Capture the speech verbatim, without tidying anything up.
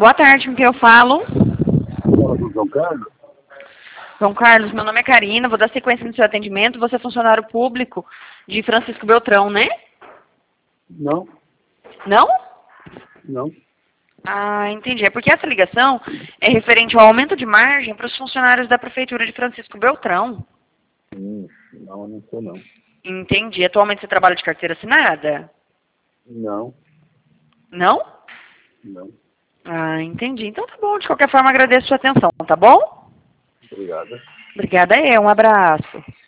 Boa tarde, com quem eu falo? Fala com o João Carlos. João Carlos, meu nome é Karina, vou dar sequência no seu atendimento. Você é funcionário público de Francisco Beltrão, né? Não, Não? não. Ah, entendi. É porque essa ligação é referente ao aumento de margem para os funcionários da Prefeitura de Francisco Beltrão. Hum, não, não sou não. Entendi. Atualmente você trabalha de carteira assinada? Não, Não? não. Ah, entendi. Então tá bom. De qualquer forma, agradeço a sua atenção, tá bom? Obrigado. Obrigada, é. Um abraço.